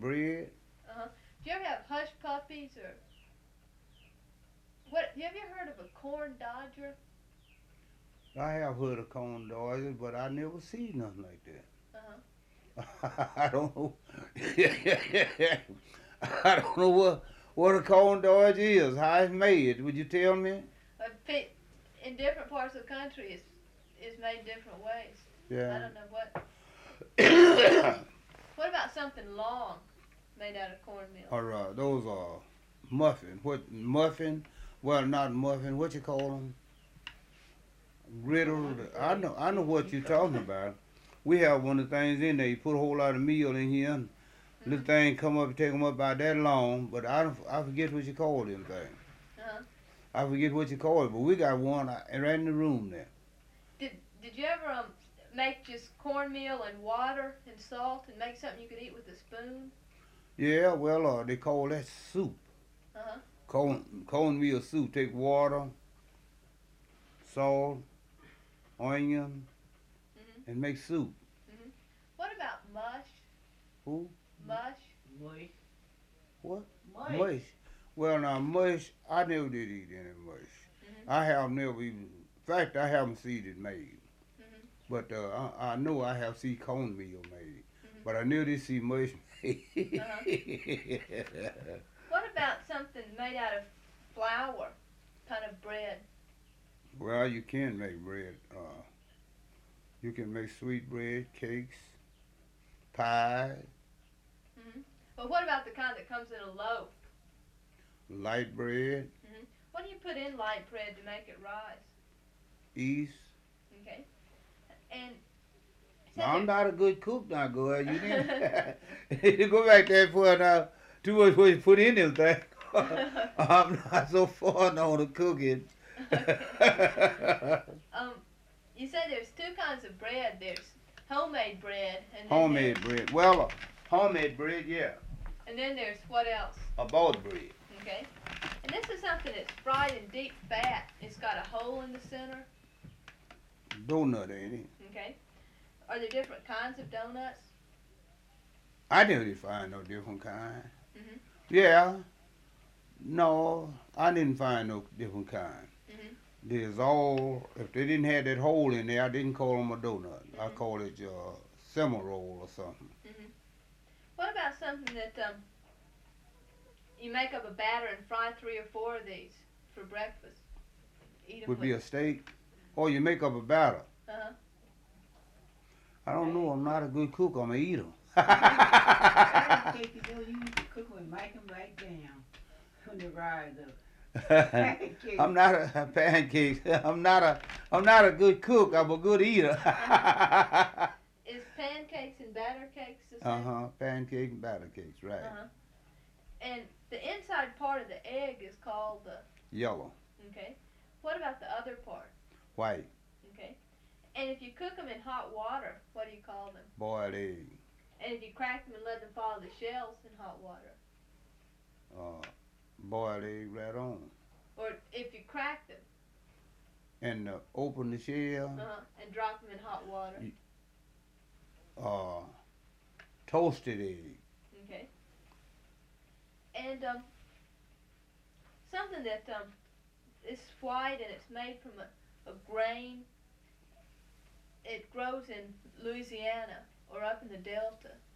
bread. Uh-huh. Do you ever have hush puppies or what? Have you ever heard of a corn dodger? I have heard of corn dogs, but I never seen nothing like Uh-huh. that. I don't know. I don't know what a corn dog is. How it's made? Would you tell me? In different parts of the country, it's made different ways. I Yeah. don't know what. What about something long, made out of cornmeal? All right, those are muffin. What muffin? Well, not muffin. What you call them? Griddle. I know what you're talking about. We have one of the things in there. You put a whole lot of meal in here. And little Mm-hmm. thing come up, take them up about that long. But I forget what you call them thing. Uh-huh. I forget what you call it. But we got one right in the room there. Did you ever make just cornmeal and water and salt and make something you could eat with a spoon? Yeah, well, they call that soup. Uh-huh. Cornmeal soup. Take water, salt, onion, Mhm. and make soup. Mhm. What about mush? Who? Mush. Mush. What? Mush. Mush. Well, now mush. I never did eat any mush. Mhm. I have never even. In fact, I haven't seen it made. Mhm. But I know I have seen cornmeal made. Mhm. But I never did see mush made. Uh-huh. What about something made out of flour, kind of bread? Well, you can make bread. You can make sweet bread, cakes, pie, Mhm. But what about the kind that comes in a loaf? light bread, Mhm. What do you put in light bread to make it rise? yeast. Okay. And Now, I'm said not a good cook now, girl. You there. didn't. You go back there for now. Too much what you put in them thing. I'm not so far on the cooking. Okay. Um, you said there's two kinds of bread. There's homemade bread, and then Homemade bread. Well, homemade bread, yeah. then there's what else? A bought bread. Okay. And this is something that's fried in deep fat. It's got a hole in the center. Donut, ain't it? Okay. Are there different kinds of donuts? I didn't find no different kind. Mhm. Yeah. No, I didn't find no different kind. Mhm. There's all, if they didn't have that hole in there, I didn't call them a donut. I Mhm. call it semi roll or something. Mhm. What about something that you make up a batter and fry 3 or 4 of these for breakfast? Eat them Would with. be a steak. Or you make up a batter. Uh I don't know, I'm not a good cook, I'm a eater. Pancake, you know, you used to cook and make them right down when they rise up. Pancake. I'm not a pancake. I'm not a good cook. I'm a good eater. huh. Is pancakes and batter cakes the same? Pancake and batter cakes, right? Uh huh. And the inside part of the egg is called the. Yellow, Okay. What about the other part? white, Okay. And if you cook them in hot water, what do you call them? boiled egg, And if you crack them and let them fall the shells in hot water, boiled egg right on. or if you crack them, And open the shell, and drop them in hot water. uh, toasted egg. Okay. And something that is white and it's made from a grain. It grows in Louisiana or up in the Delta.